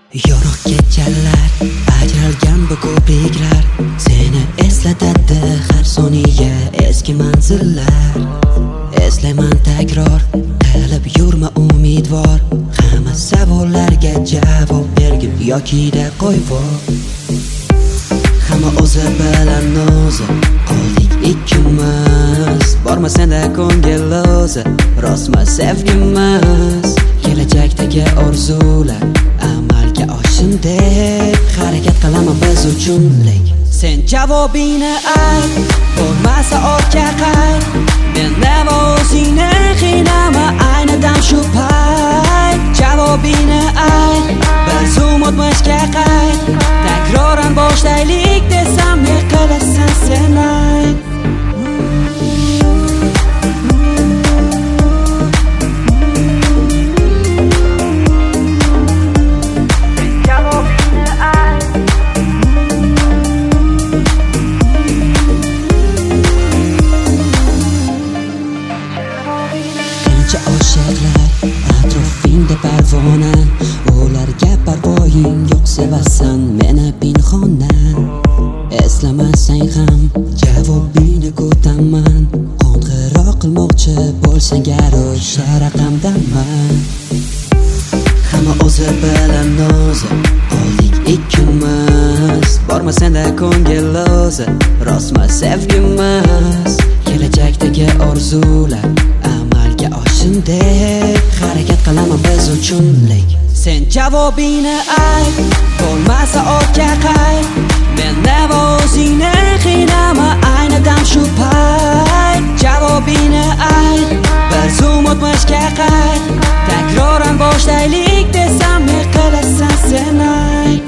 Yorug' kechalar, ajralgan bu ko'priklar seni eslatadi har soniya eski manzillar. Eslayman takror, qilib yurma umidvor, hamma savollarga javob bergin yoki-da qo'yvor. Hamma o'zi bilan o'zi qoldik ikkimiz, borma senda ko'ngil o'zi, rostmi sevgimiz? Kelajakdagi orzular amalga oshsin deb harakat qilaman biz uchun. Sen javobingni ayt, bo'lmasa ortga qayt, menda o'zingni qiynama ayni dam shu payt. Javobingni ayt, biz o'tmishga qayt, takroran boshlaylik desam ne qilasan sen ayt. Oshiqlar atrofingda parvona, ularga parvoying yo'q, sevasan meni pinhona. Eslamasang ham javobingni kutaman, qo'ng'iroq qilmoqchi bo'lsang gar o'sha raqamdaman. Hamma o'zi bilan o'zi qoldik ikkimiz, borma senda ko'ngil o'zi, rostmi sevgimiz? Kelajakdagi orzular amalga oshsin deb harakat qilaman biz uchun. Sen javobingni ayt, bo'lmasa ortga qayt, menda o'zingni qiynama ayni dam shu payt. Javobingni ayt, biz o'tmishga qayt, takroran boshlaylik desam ne qilasan sen ayt.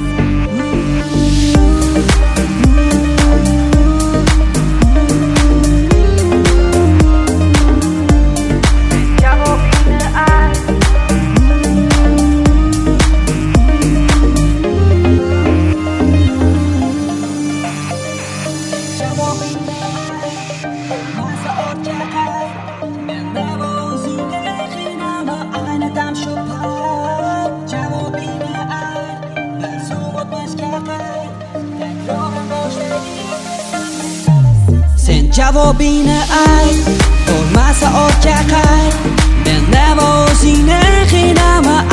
Sen javobingni ayt, bo'lmasa ortga qayt, menda o'zingni qiynama